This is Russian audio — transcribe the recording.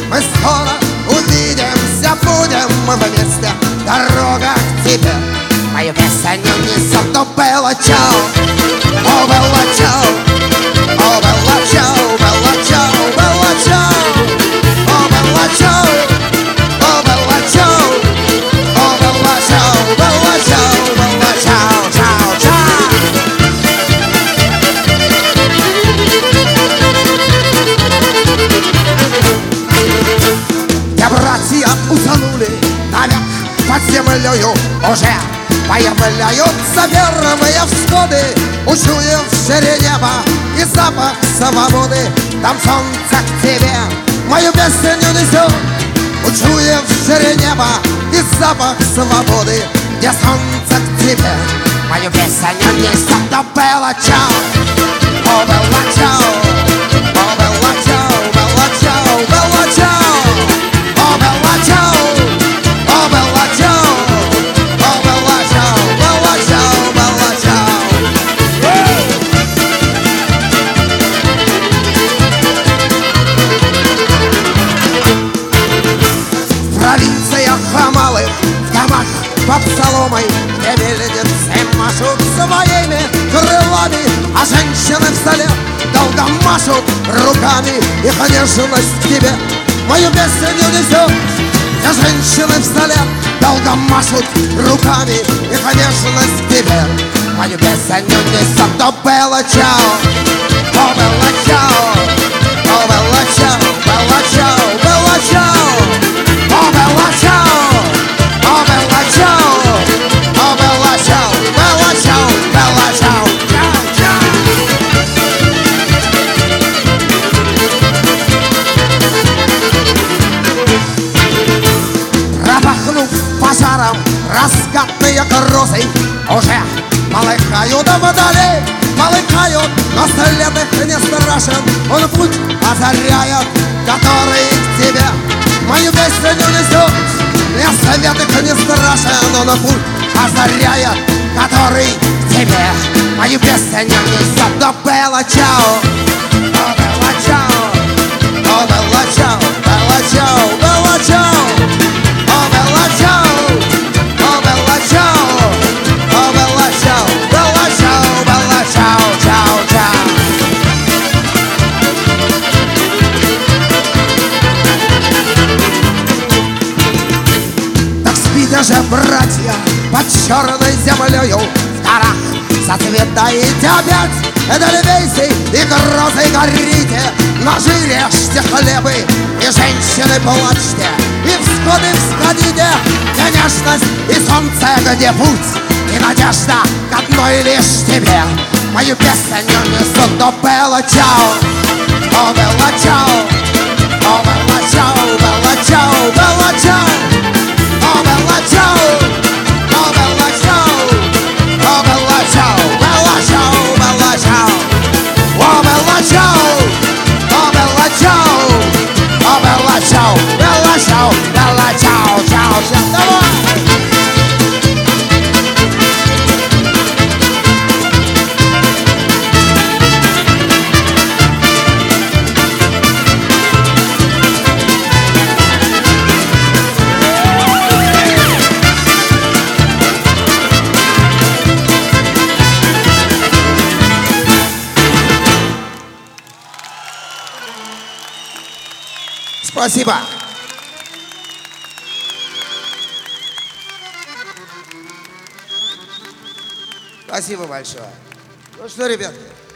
Мы скоро увидимся, будем мы вместе. Дорога к тебе мою песню несет. О, Белла Чао, о, Белла Чао, о, Белла Чао, Белла Чао, Белла Чао, о, Белла Чао, о, Белла Чао, о, Белла Чао, Белла Чао, Белла Чао, Чао, Чао. Где братья утонули навек под землею, уже появляются первые всходы. Учуявшие небо и запах свободы, там солнце к тебе мою песню несет. Учуявшие небо и запах свободы, где солнце к тебе мою песню несет. О, Белла Чао, о, Белла Чао, о, Белла Чао, Белла Чао, Белла Чао, о, Белла Чао, о, Белла Чао, о, Белла Чао, Белла Чао, Белла Чао. В провинциях малых, в домах под соломой, где мельницы машут своими крылами, а женщины вслед долго машут руками. Их нежность к тебе мою песню несет. Где женщины вслед долго машут руками, их нежность к тебе мою песню несет. О, Белла Чао, о, Белла Чао, о, Белла Чао, Белла Чао, Белла Чао, о, Белла Чао, о, Белла Чао, о, Белла Чао, Белла Чао, Белла Чао, Чао, Чао. Пропахнув пожаром раскатные крузы, уже полыхают вдали, полыхают, но след их не страшен. Он путь озаряет, который к тебе мою песню несет. И свет их не страшен, он путь озаряет, который к тебе мою песню несет. О, Белла Чао, о, Белла Чао, о, Белла Чао, Белла Чао, Белла Чао, о, Белла Чао, о, Белла Чао, о, Белла Чао, Белла Чао, Белла Чао, Чао, Чао. Так спите же, братья, под черной землею, в горах зацветаете опять эдельвейсы и грозы горите. Ножи режьте, хлебы и женщины плачьте, и всходы всходите, где нежность и солнце, где путь и надежда к одной лишь тебе мою песню несут. О, Белла Чао, о, Белла Чао, о, Белла Чао, Белла Чао, Белла Чао, о, Белла Чао, о, Белла Чао, о, Белла Чао, Белла Чао, Белла Чао, о, Белла Чао, о, Белла Чао, о, Белла Чао, Белла Чао, Белла Чао, Чао, Чао. Давай! Спасибо. Спасибо большое. Ну что, ребята?